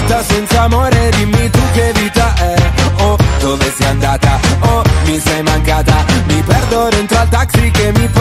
vita senza amore, dimmi tu che vita è. Oh, dove sei andata? Oh, mi sei mancata. Mi perdo dentro al taxi che mi